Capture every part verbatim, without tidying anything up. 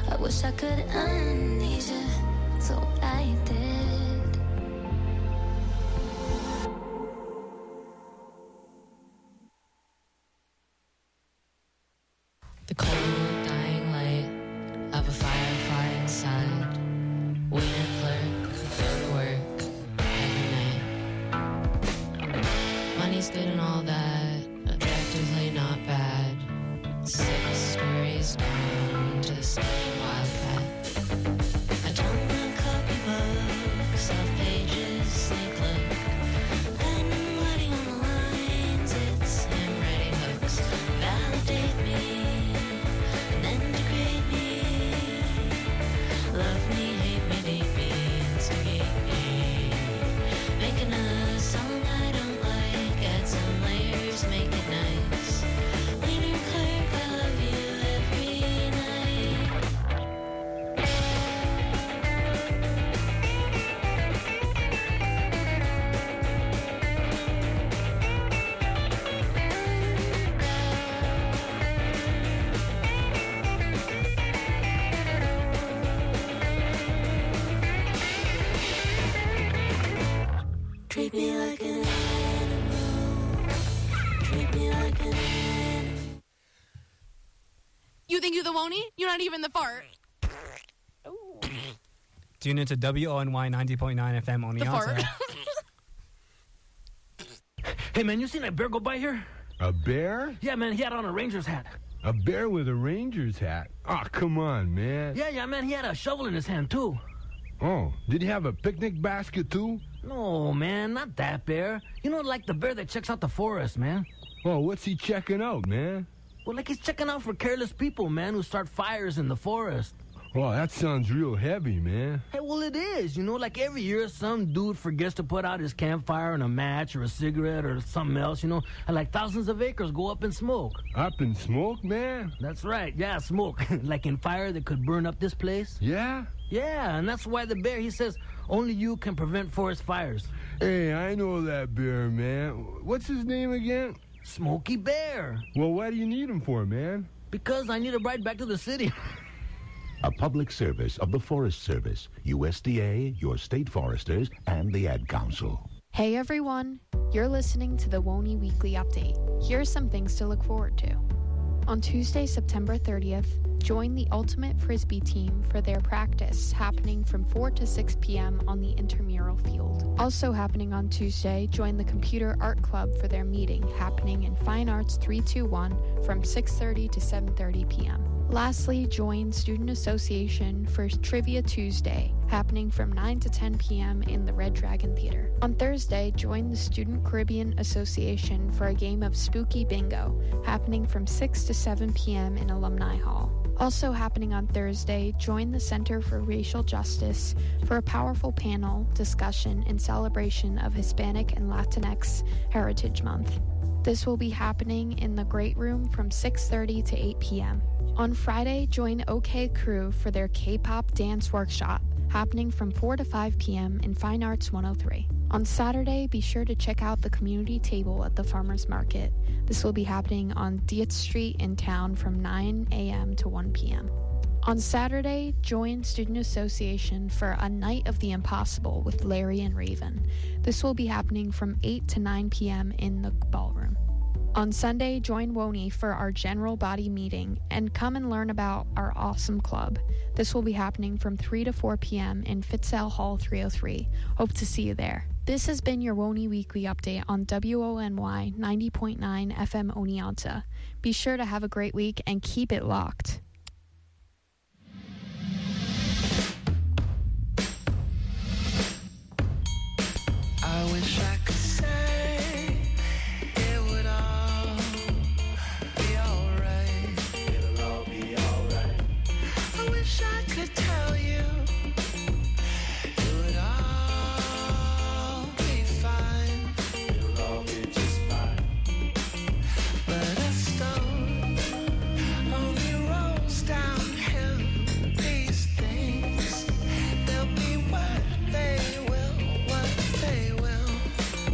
I wish I could unleash you, so I did. The cold dying light of a firefly inside. Waiter clerk, go to work every night. Money's good and all that, objectively not bad. Six stories down to the same wildcat. I don't want copy books, self pages, sneak look. And I'm writing on the lines, it's him writing hooks. Validate me, and then degrade me. Love me, hate me, need me, instigate me. Making a song I don't like, add some layers, make it nice. Waiter clerk, I love you every night. Treat me like an animal. Treat me like an animal. You think you're the Wony? You're not even the fart. Tune into W O N Y ninety point nine F M The fart. Oneonta. Hey, man, you seen that bear go by here? A bear? Yeah, man, he had on a Ranger's hat. A bear with a Ranger's hat? Oh, come on, man. Yeah, yeah, man, he had a shovel in his hand, too. Oh, did he have a picnic basket, too? No, man, not that bear. You know, like the bear that checks out the forest, man. Oh, what's he checking out, man? Well, like he's checking out for careless people, man, who start fires in the forest. Oh, that sounds real heavy, man. Hey, well, it is. You know, like every year some dude forgets to put out his campfire and a match or a cigarette or something else, you know, and like thousands of acres go up in smoke. Up in smoke, man? That's right. Yeah, smoke. Like in fire that could burn up this place. Yeah? Yeah, and that's why the bear, he says, only you can prevent forest fires. Hey, I know that bear, man. What's his name again? Smokey Bear. Well, why do you need him for, man? Because I need a ride back to the city. A public service of the Forest Service, U S D A, your state foresters, and the Ad Council. Hey everyone, you're listening to the Wony Weekly Update. Here are some things to look forward to. On Tuesday, September thirtieth, join the Ultimate Frisbee team for their practice happening from four to six p.m. on the intramural field. Also happening on Tuesday, join the Computer Art Club for their meeting happening in Fine Arts three two one from six thirty to seven thirty p.m. Lastly, join Student Association for Trivia Tuesday, happening from nine to ten p.m. in the Red Dragon Theater. On Thursday, join the Student Caribbean Association for a game of Spooky Bingo, happening from six to seven p.m. in Alumni Hall. Also happening on Thursday, join the Center for Racial Justice for a powerful panel discussion in celebration of Hispanic and Latinx Heritage Month. This will be happening in the Great Room from six thirty to eight p.m. On Friday, join OK Crew for their K-pop dance workshop, happening from four to five p.m. in Fine Arts one oh three. On Saturday, be sure to check out the community table at the Farmers Market. This will be happening on Dietz Street in town from nine a.m. to one p.m. On Saturday, join Student Association for a Night of the Impossible with Larry and Raven. This will be happening from eight to nine p.m. in the ballroom. On Sunday, join Wony for our general body meeting and come and learn about our awesome club. This will be happening from three to four p.m. in Fitzell Hall three oh three. Hope to see you there. This has been your Wony Weekly Update on W O N Y ninety point nine F M Oneonta. Be sure to have a great week and keep it locked. I wish I could say it would all be alright. It'll all be alright. I wish I could tell you it would all be fine. It'll all be just fine. But a stone only rolls downhill. These things, they'll be what they will, what they will.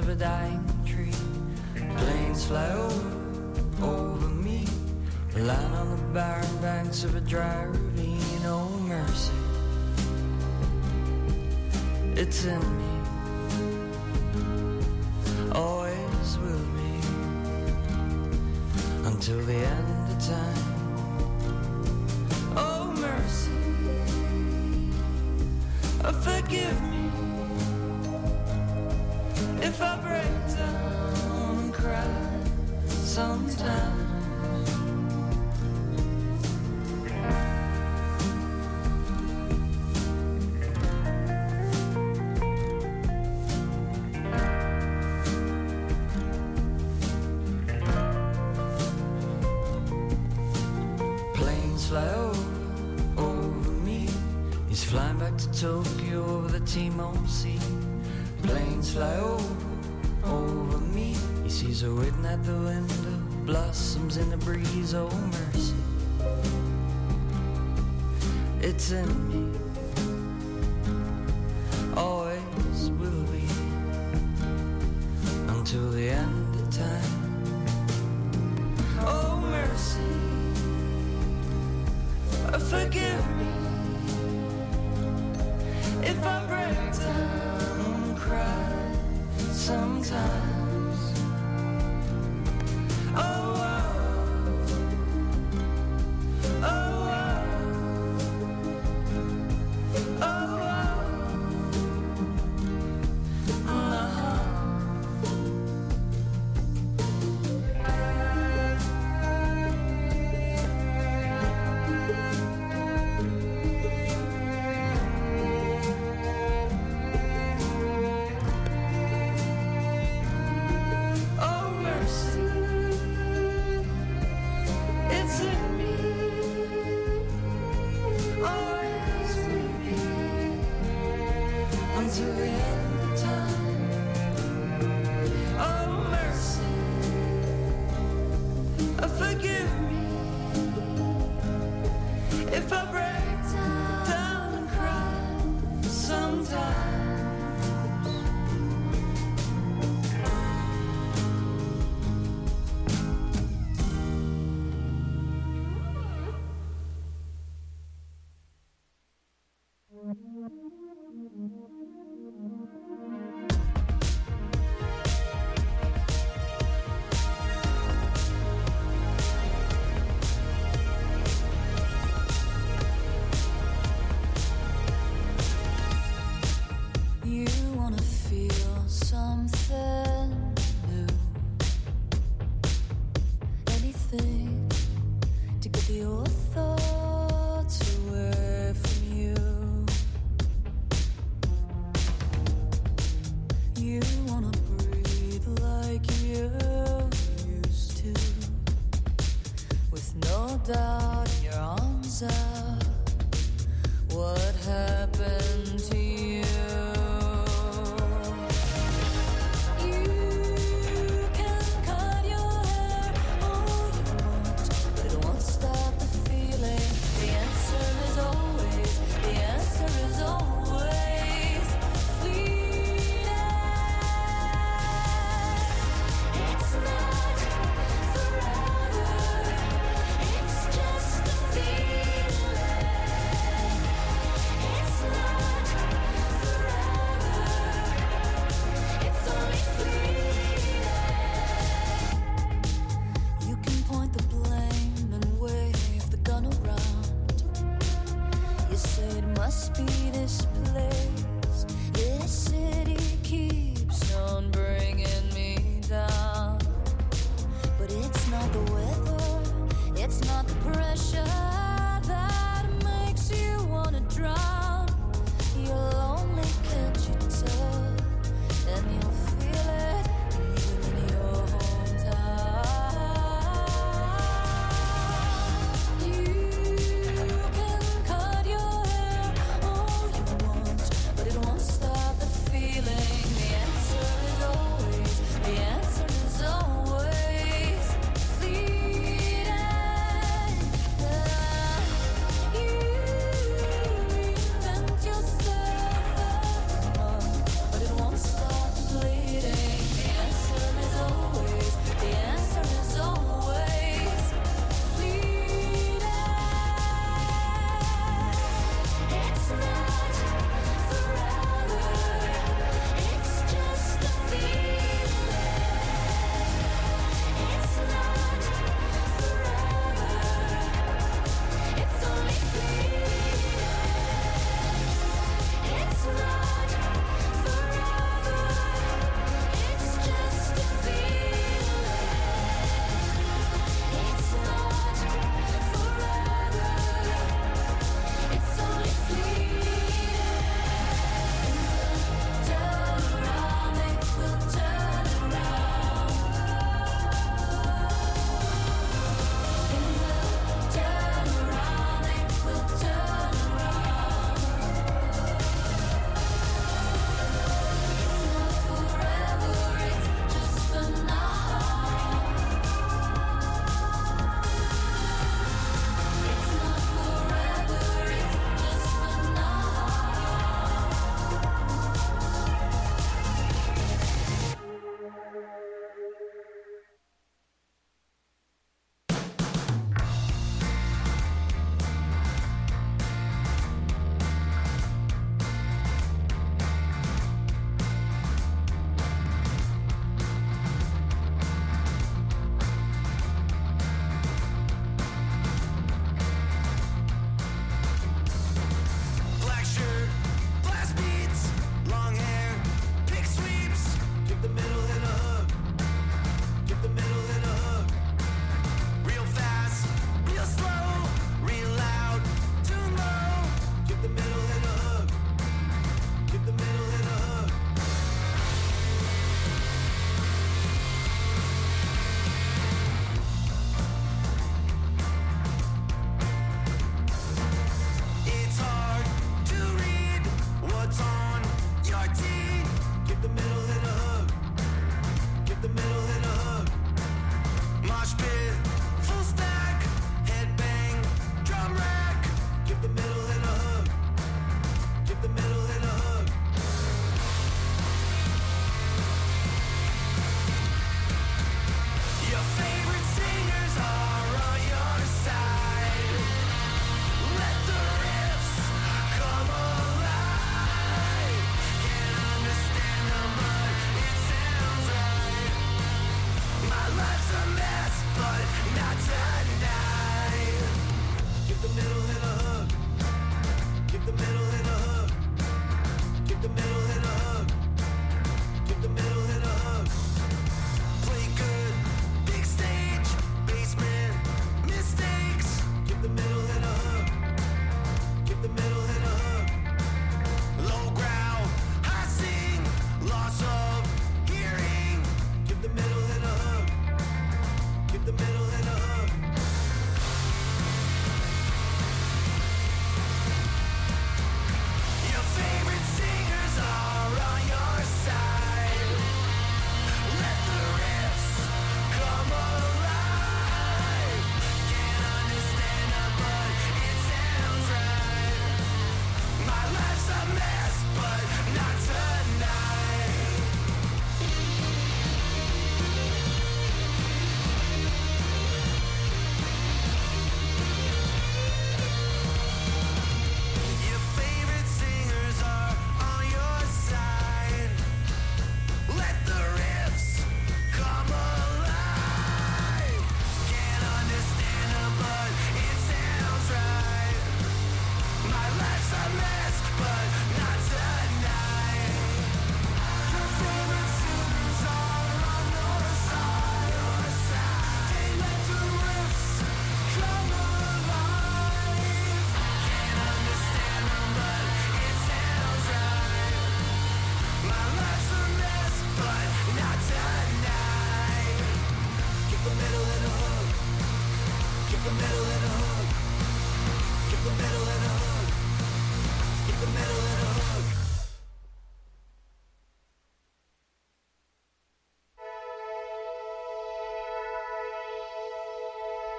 a dying tree. Planes fly over, over me. Lying on the barren banks of a dry ravine. Oh mercy, it's in me, always will be, until the end of time. Oh mercy, oh, forgive me if I break down and cry sometimes. Fly over, over me. He's flying back to Tokyo over the Timor Sea. Planes fly over, over me. He sees her waiting at the window, blossoms in the breeze. Oh mercy, it's in me, always will be, until the end of time. Oh mercy, forgive me if I break down and cry sometimes. Oh, oh, oh, oh, oh,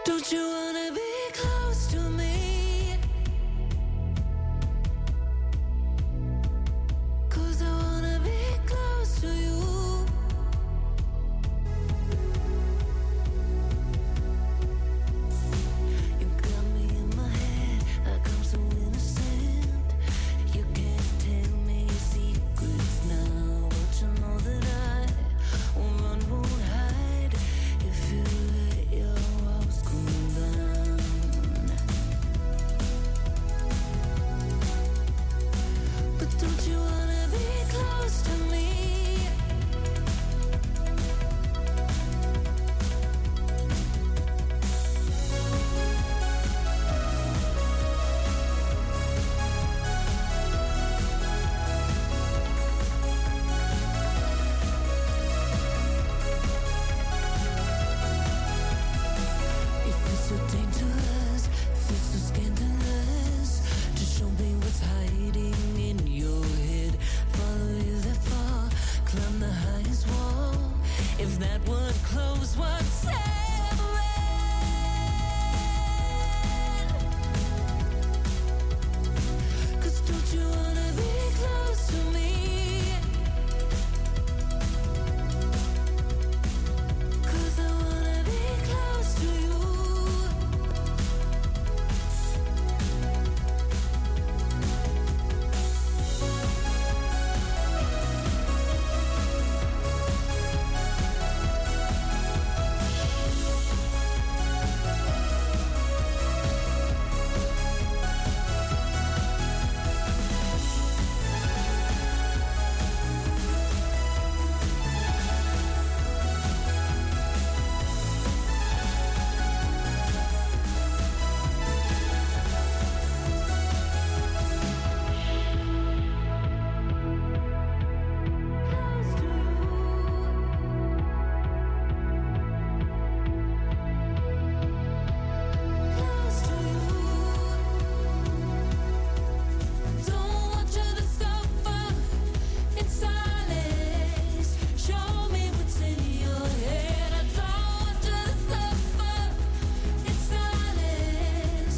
Don't you wanna be close to me? 'Cause I wanna be close to you. You got me in my head like I'm so innocent. You can't tell me secrets now, but you know that I won't run, won't hide if you let your walls come down. But don't you wanna be close to me? If it's so dangerous, if it's so scandalous, just show me what's hiding in your head. Follow you that far, climb the highest wall. If that would close what's separate. 'Cause don't you wanna be close to me? 'Cause I wanna be close to you. Close to you. Don't want you to suffer in silence. Show me what's in your head. I don't want you to suffer in silence.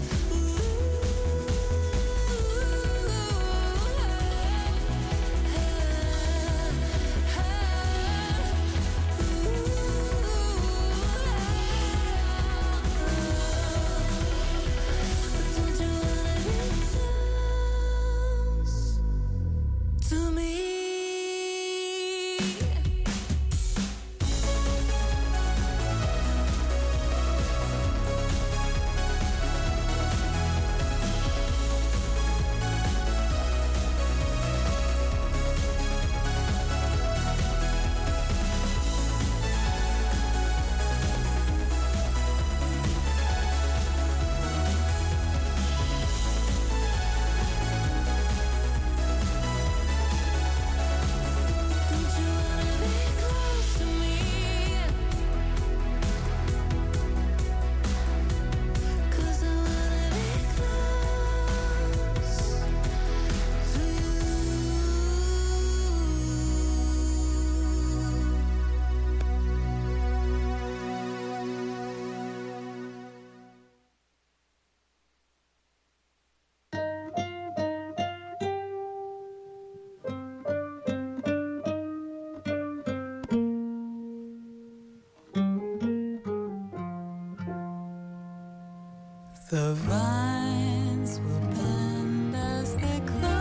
Don't you wanna be close to me? Don't you wanna be close to me? 'Cause I wanna be close to you. The vines will bend as they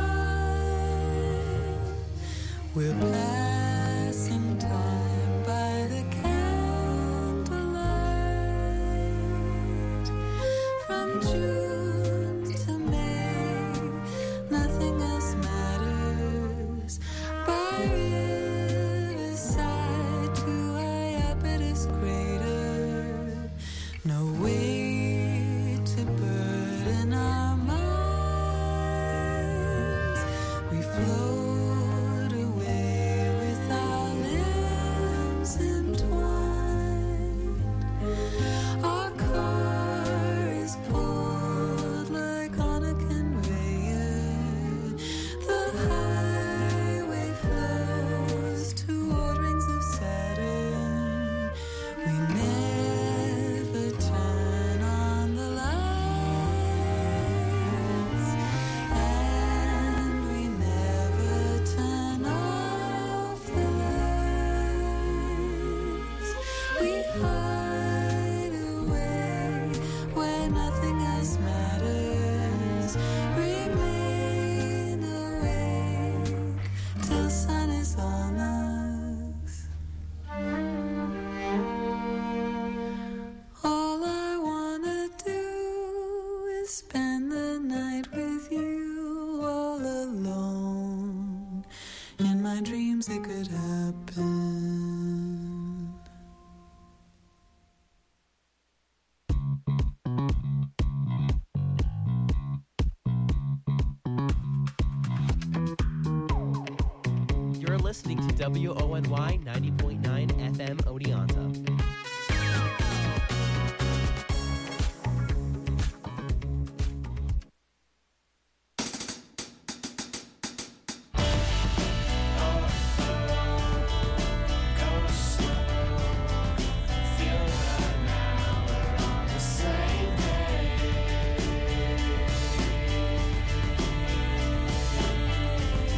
climb. We're passing time by the candlelight. From June to May, nothing else matters. By riverside to Iapetus crater, no weight to burden our minds. We float away with our limbs entwined. Our car is pulled to spend the night with you all alone. In my dreams it could happen. You're listening to W O N Y ninety point nine F M Oneonta.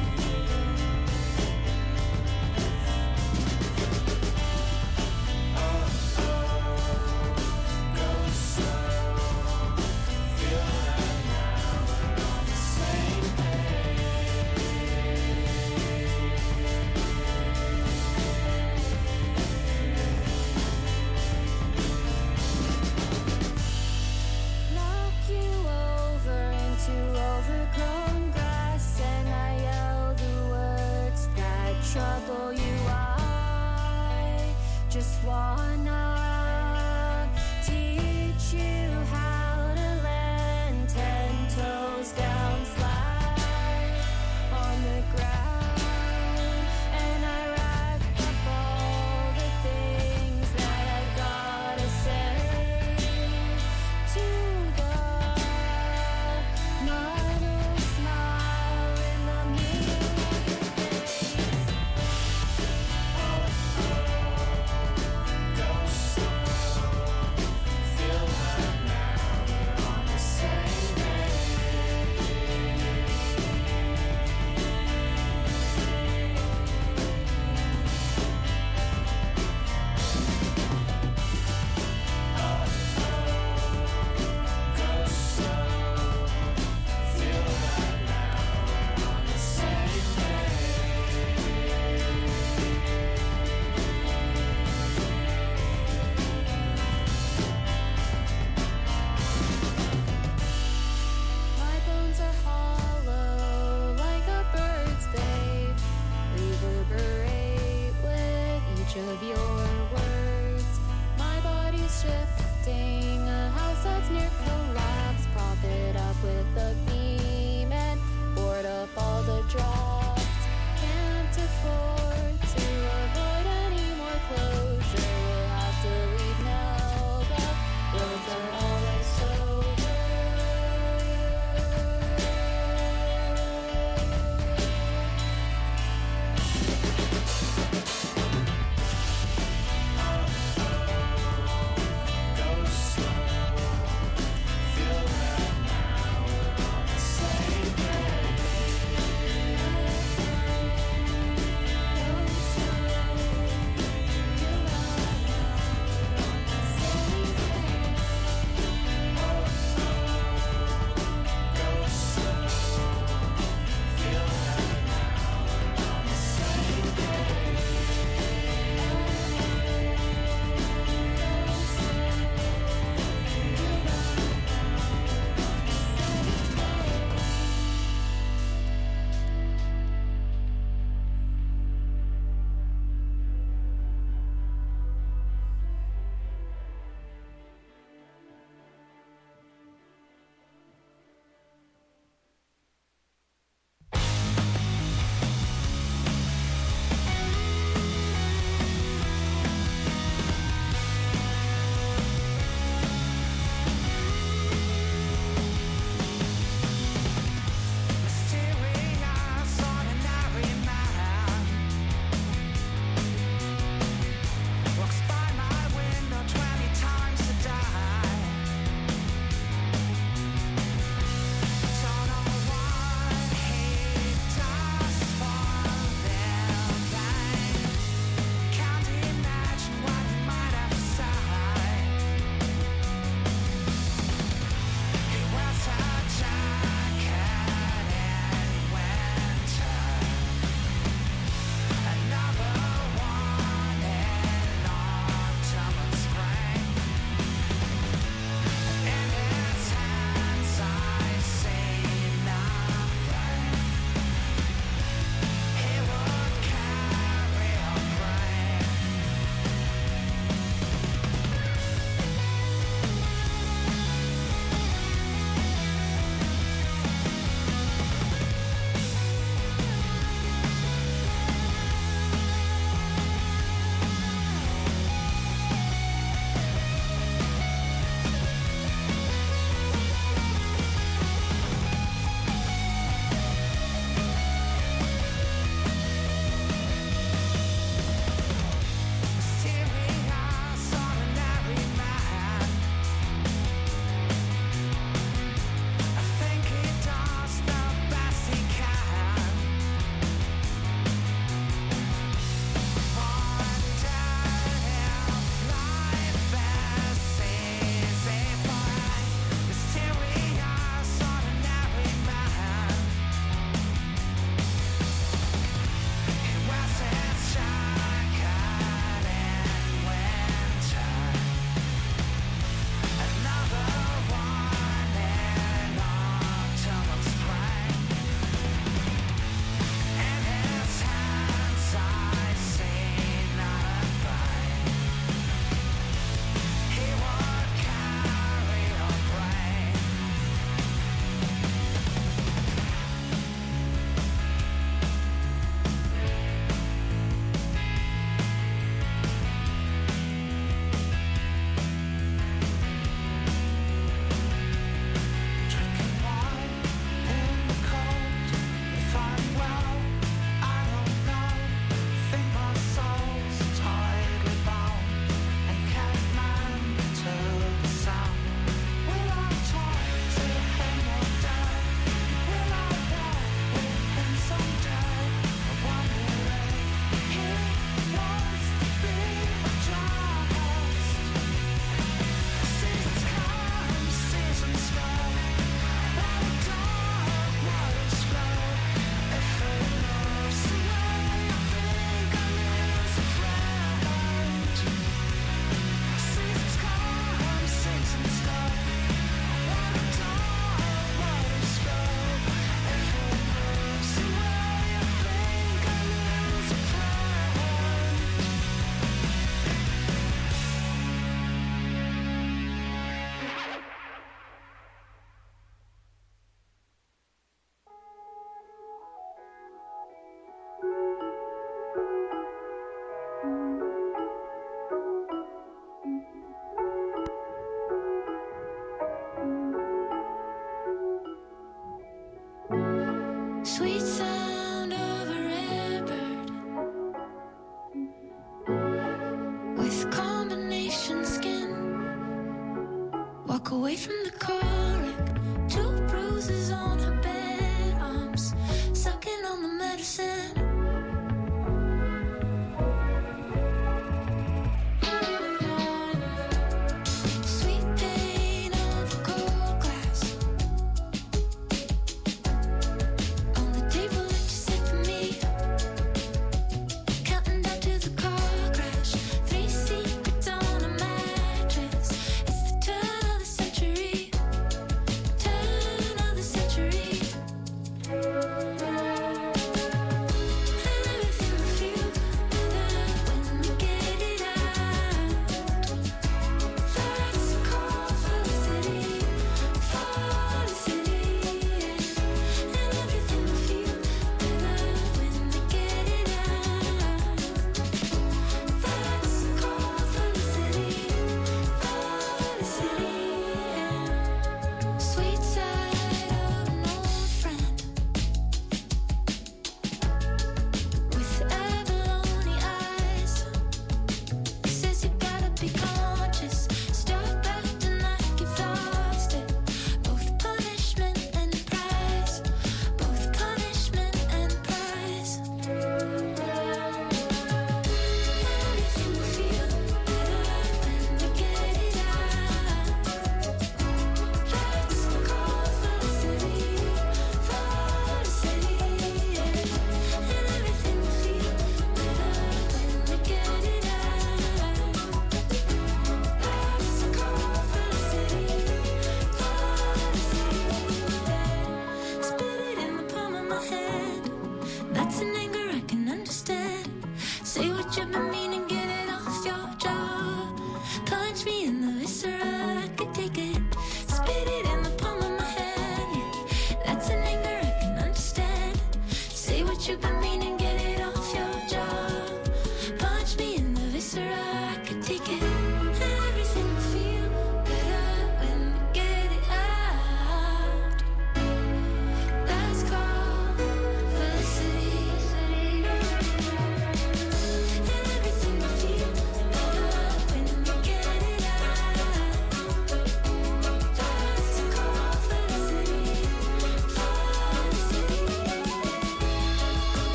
Oh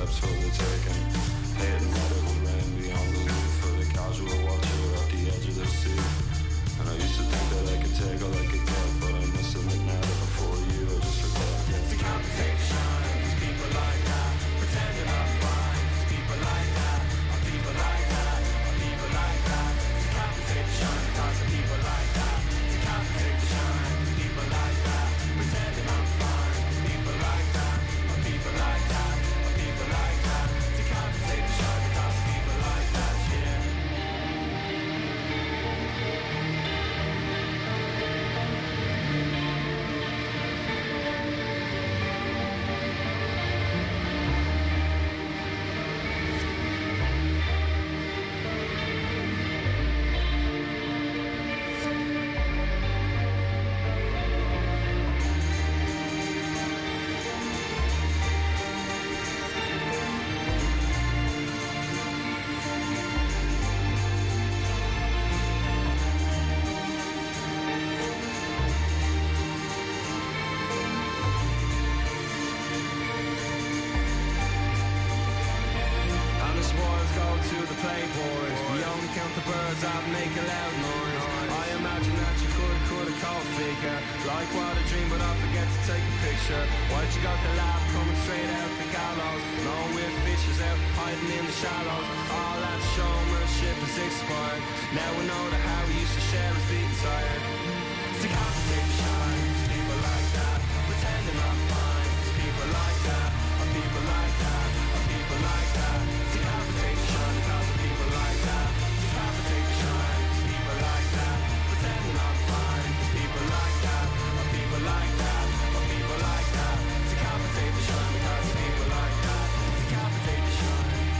steps for the taking. Hating that it would rain beyond the roof for the casual watcher at the edge of the sea. And I used to think that I could take all I could get, but I must admit now that before you I just forgot. It's a competition, there's people like that, pretending I'm fine, there's people like that, are people like that, are people like that. It's a competition, cause of people like that. It's a competition, there's people like that, pretending I'm fine, there's people like that, are people like that, are people like that. It's a competition, cause of people like that, yeah. Playboys, we only count the birds that make a loud noise. I imagine that you could, could have caught figure. Like what a dream, but I forget to take a picture. Why'd you got the laugh coming straight out the gallows? No weird fishes out hiding in the shallows. All that showmanship is expired. Now we know that how we used to share is being tired. It's a competition, it's people like that, pretending I'm fine. It's people like that, are people like that, are people like that. It's a competition, cause of people like that. It's a competition, it's people like that, pretending I'm fine. It's people like that, are people like that, are people like that. It's a competition, cause of people like that. It's a competition.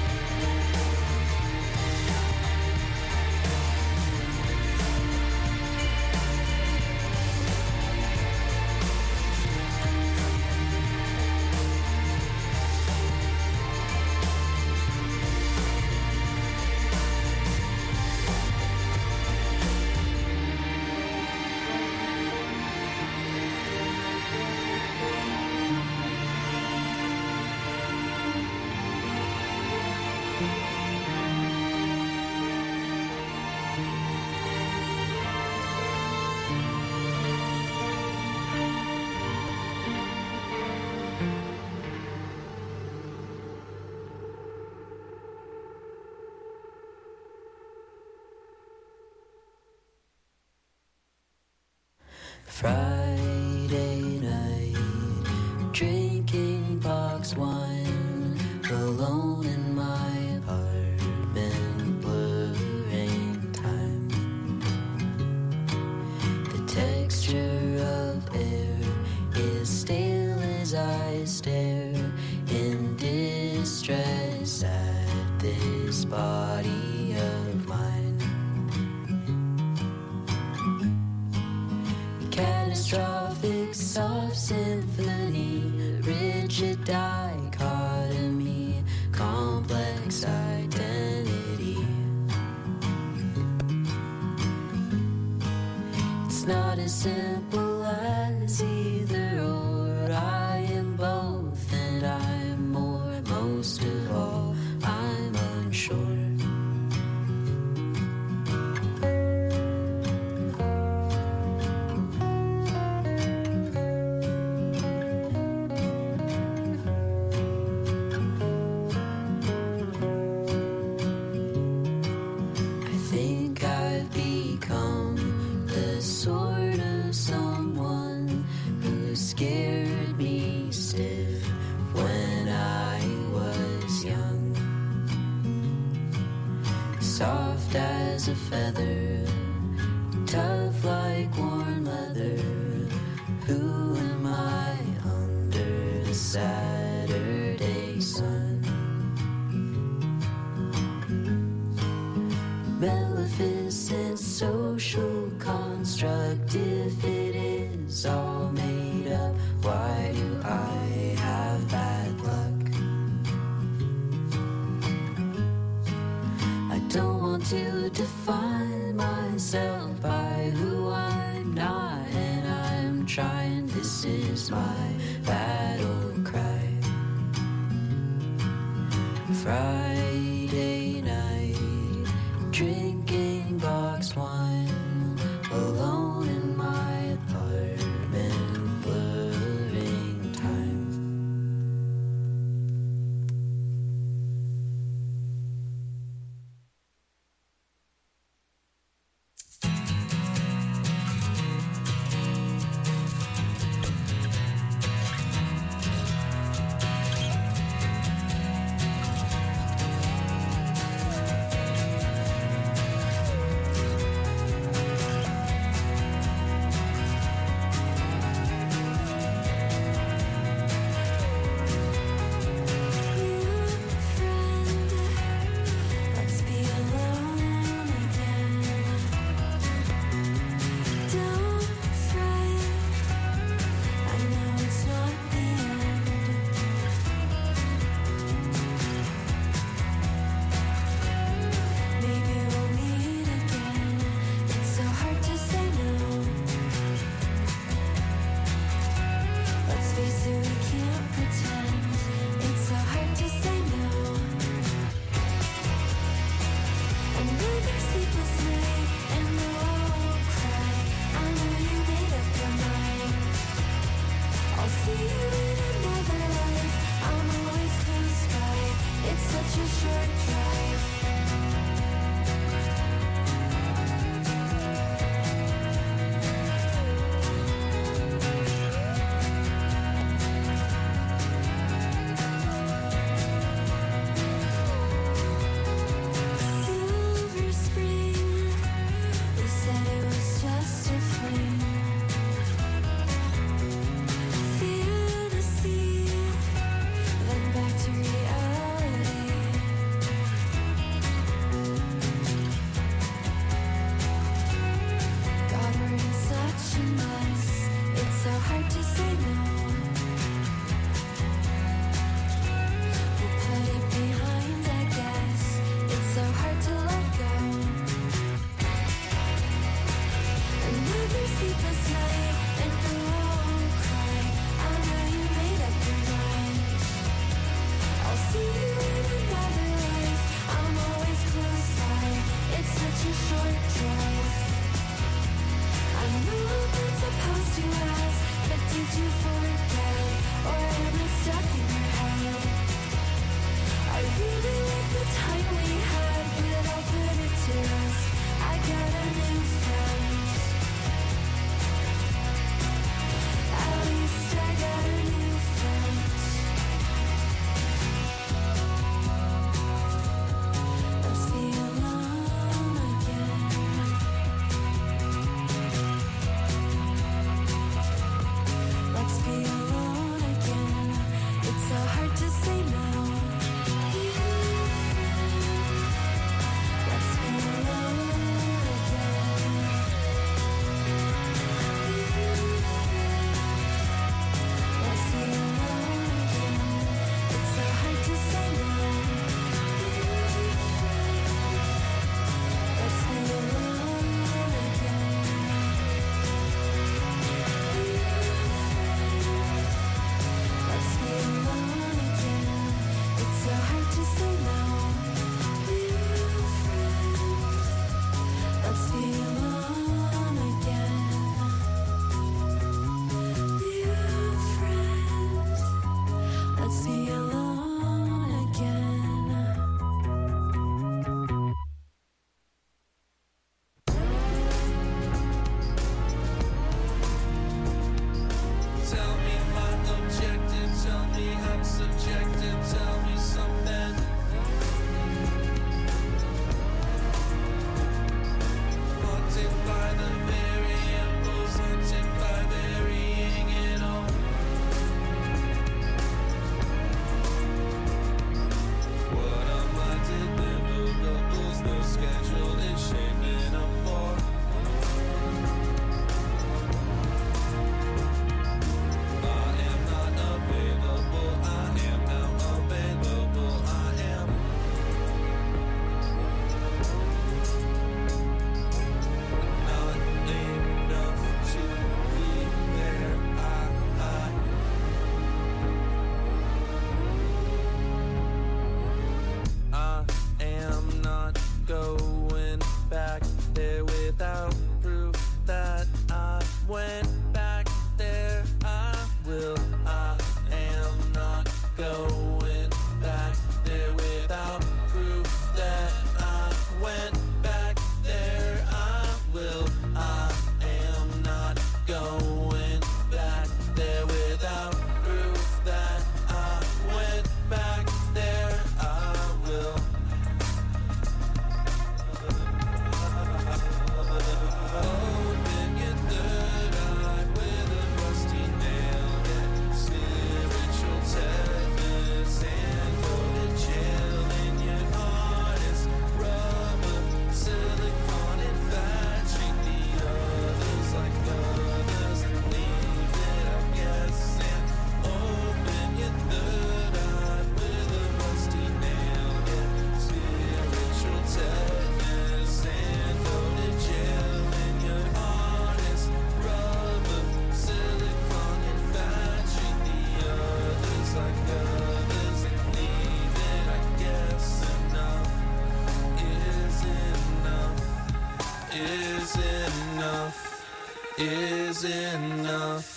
Friday night, drinking box wine, alone in my apartment, blurring time. The texture of air is stale as I stare in distress at this body of mine. Catastrophic soft symphony, rigid dichotomy, complex identity. It's not as simple as either or. I am both and I'm more. Most of all, I'm unsure. Soft as a feather, tough like worn leather. Who am I under the Saturday sun? Maleficent social construct. If it is all made up, why do I have bad luck? Don't want to define myself by who I'm not, and I'm trying. This is my battle cry. Friday night, drinking boxed wine, alone in my apartment, blurring time. Let's be alone again. Don't fret, I know it's not the end. Maybe we'll meet again. It's so hard to say no. Let's face it, we can't pretend. It's so hard to say no. Another sleepless night, and we'll all cry. I know you made up your mind. I'll see you in another life. I'm always close by. It's such a short drive. Silver Spring, they said it was just a fling. Fantasy, then back to reality. God, we're in such a mess. It's so hard to say no. We'll put it behind, I guess. It's so hard to let go. Another sleepless night, and we'll all cry. I know you made up your mind. I'll see you in another life. I'm always close by. It's such a short drive. I know I'm not supposed to ask, but did you forget? Or am I stuck in your head? I really like the time we had, but I'll put it to rest. I got a new friend. At least I got a new friend. Let's be alone again. Let's be alone again. It's so hard to say no. Let's be alone again. Let's be alone again. It's so hard to say no. Let's be alone again. Let's be alone again. It's so hard to say no. Let's be alone again. Let's be alone again. Tell me my objective, tell me I'm subjective, tell me something. is enough.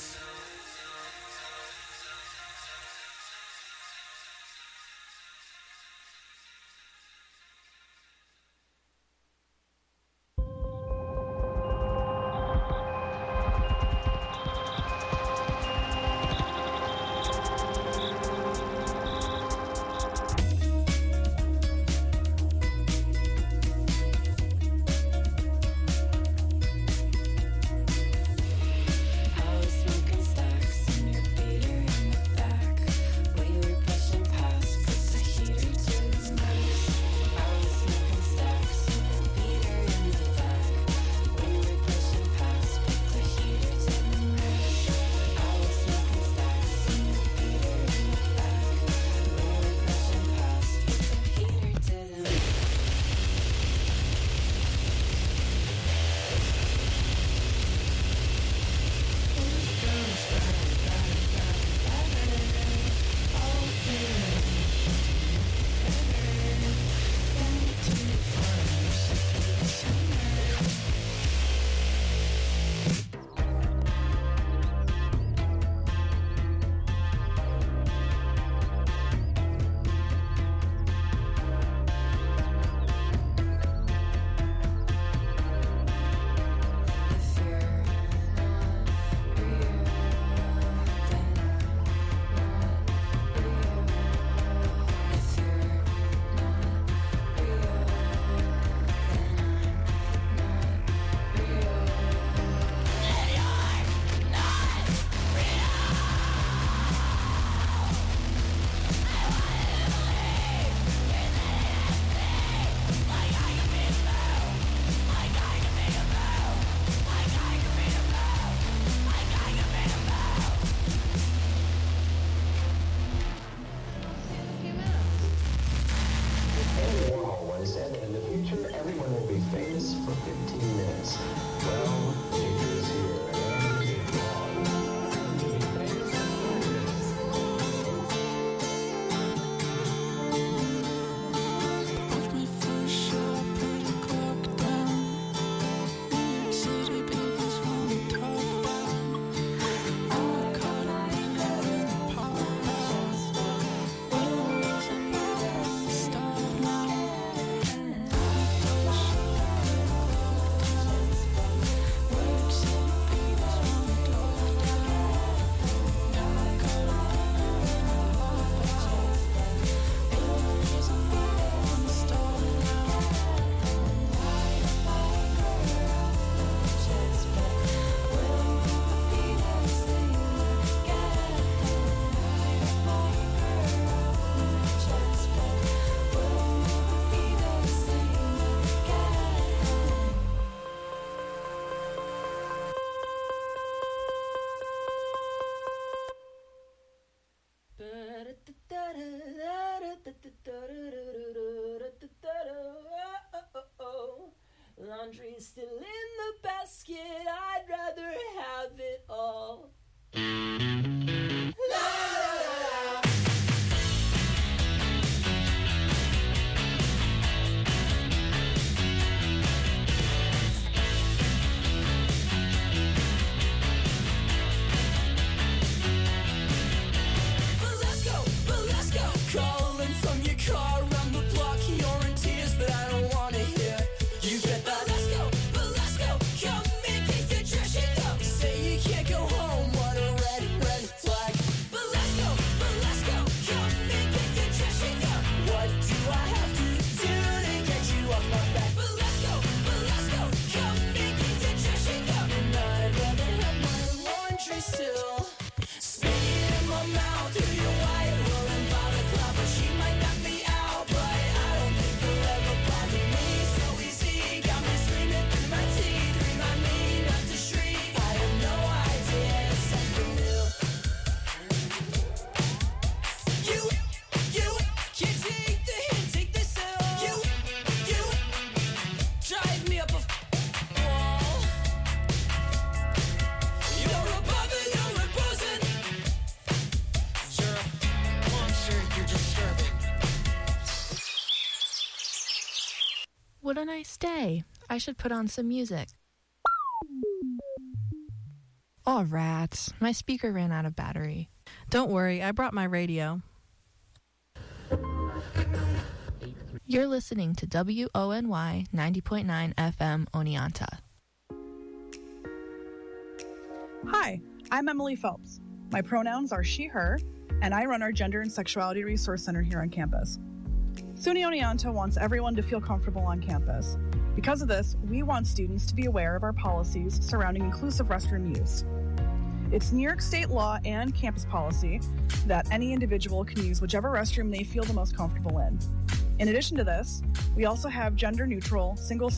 Laundry's still in the basket, I'd rather have it all. La, la, la, la. But let's go, but let's go. Calling from your car around the block, you're in tears, but I don't wanna hear. You get that. Let's go, but let's go. Come and get your trash and go. Say you can't go home, what a red, red flag. But let's go, but let's go. Come and get your trash and go. What do I have to do to get you off my back? But let's go, but let's go. Come and get your trash and go. And I'd rather have my laundry still. Spinning in my mouth through your white rolling balaclava. She might knock me out, but I don't think you'll ever bother me. So easy, got me screaming through my teeth. Remind me not to shriek. I have no idea, something new. You, you can't take the hint, take this L. You, you drive me up a f- wall. You're above it, you're imposing. You're a monster, you're disturbing. What a nice day. I should put on some music. Oh, rats. My speaker ran out of battery. Don't worry, I brought my radio. You're listening to W O N Y ninety point nine F M Oneonta. Hi, I'm Emily Phelps. My pronouns are she, her, and I run our Gender and Sexuality Resource Center here on campus. SUNY Oneonta wants everyone to feel comfortable on campus. Because of this, we want students to be aware of our policies surrounding inclusive restroom use. It's New York State law and campus policy that any individual can use whichever restroom they feel the most comfortable in. In addition to this, we also have gender-neutral, single